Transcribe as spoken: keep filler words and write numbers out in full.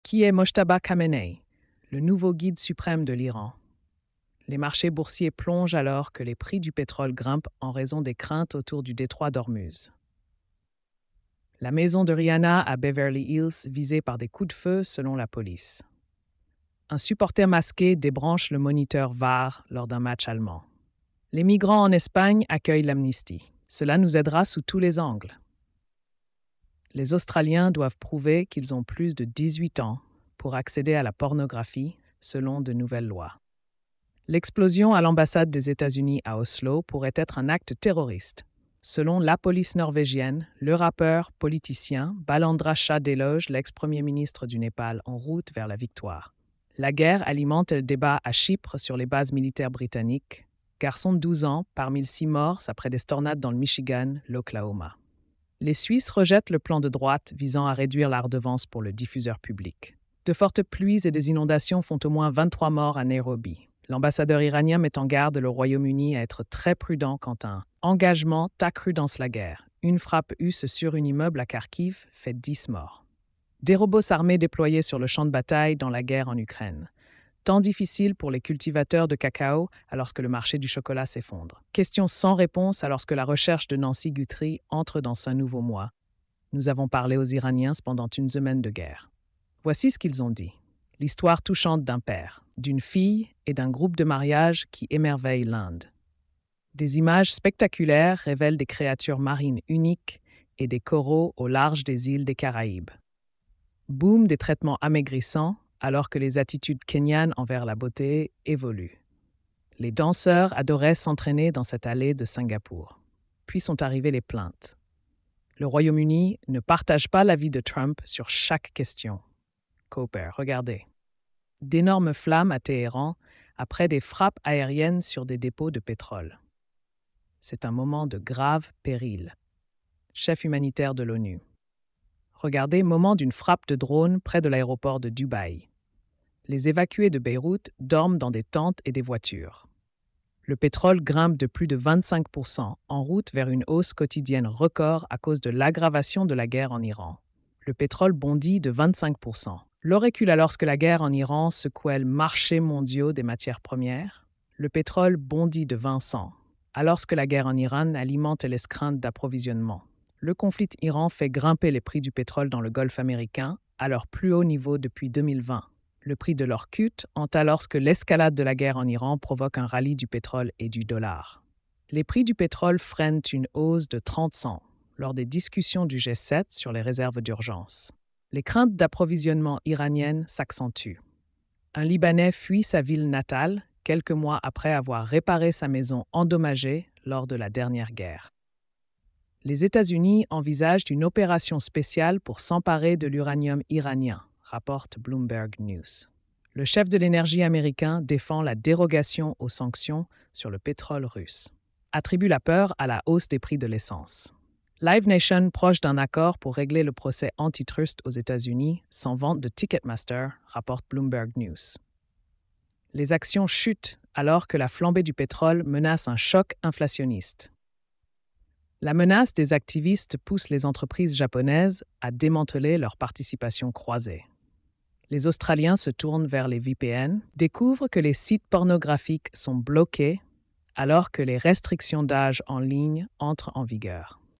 Qui est Mojtaba Khamenei, le nouveau guide suprême de l'Iran? Les marchés boursiers plongent alors que les prix du pétrole grimpent en raison des craintes autour du détroit d'Ormuz. La maison de Rihanna à Beverly Hills visée par des coups de feu selon la police. Un supporter masqué débranche le moniteur V A R lors d'un match allemand. Les migrants en Espagne accueillent l'amnistie. Cela nous aidera sous tous les angles. Les Australiens doivent prouver qu'ils ont plus de dix-huit ans pour accéder à la pornographie selon de nouvelles lois. L'explosion à l'ambassade des États-Unis à Oslo pourrait être un acte terroriste. Selon la police norvégienne, le rappeur politicien Balandra Shah déloge l'ex-premier ministre du Népal en route vers la victoire. La guerre alimente le débat à Chypre sur les bases militaires britanniques. Garçon de douze ans, parmi les six morts après des tornades dans le Michigan, l'Oklahoma. Les Suisses rejettent le plan de droite visant à réduire la redevance pour le diffuseur public. De fortes pluies et des inondations font au moins vingt-trois morts à Nairobi. L'ambassadeur iranien met en garde le Royaume-Uni à être très prudent quant à un engagement accru dans la guerre. Une frappe U S sur un immeuble à Kharkiv fait dix morts. Des robots armés déployés sur le champ de bataille dans la guerre en Ukraine. Temps difficile pour les cultivateurs de cacao alors que le marché du chocolat s'effondre. Question sans réponse alors que la recherche de Nancy Guthrie entre dans un nouveau mois. Nous avons parlé aux Iraniens pendant une semaine de guerre. Voici ce qu'ils ont dit. L'histoire touchante d'un père, d'une fille et d'un groupe de mariage qui émerveille l'Inde. Des images spectaculaires révèlent des créatures marines uniques et des coraux au large des îles des Caraïbes. Boom des traitements amaigrissants alors que les attitudes kenyanes envers la beauté évoluent. Les danseurs adoraient s'entraîner dans cette allée de Singapour. Puis sont arrivées les plaintes. Le Royaume-Uni ne partage pas l'avis de Trump sur chaque question. Cooper, regardez. D'énormes flammes à Téhéran après des frappes aériennes sur des dépôts de pétrole. C'est un moment de grave péril. Chef humanitaire de l'ONU. Regardez, moment d'une frappe de drone près de l'aéroport de Dubaï. Les évacués de Beyrouth dorment dans des tentes et des voitures. Le pétrole grimpe de plus de vingt-cinq pour cent en route vers une hausse quotidienne record à cause de l'aggravation de la guerre en Iran. Le pétrole bondit de vingt-cinq pour cent. L'eau recule alors que la guerre en Iran secouait le marché mondial des matières premières. Le pétrole bondit de vingt pour cent alors que la guerre en Iran alimente les craintes d'approvisionnement. Le conflit Iran fait grimper les prix du pétrole dans le Golfe américain à leur plus haut niveau depuis deux mille vingt. Le prix de leur chute entre alors que l'escalade de la guerre en Iran provoque un rallye du pétrole et du dollar. Les prix du pétrole freinent une hausse de trente pour cent lors des discussions du G sept sur les réserves d'urgence. Les craintes d'approvisionnement iraniennes s'accentuent. Un Libanais fuit sa ville natale quelques mois après avoir réparé sa maison endommagée lors de la dernière guerre. Les États-Unis envisagent une opération spéciale pour s'emparer de l'uranium iranien, rapporte Bloomberg News. Le chef de l'énergie américain défend la dérogation aux sanctions sur le pétrole russe. Attribue la peur à la hausse des prix de l'essence. Live Nation proche d'un accord pour régler le procès antitrust aux États-Unis sans vente de Ticketmaster, rapporte Bloomberg News. Les actions chutent alors que la flambée du pétrole menace un choc inflationniste. La menace des activistes pousse les entreprises japonaises à démanteler leur participation croisée. Les Australiens se tournent vers les V P N, découvrent que les sites pornographiques sont bloqués alors que les restrictions d'âge en ligne entrent en vigueur.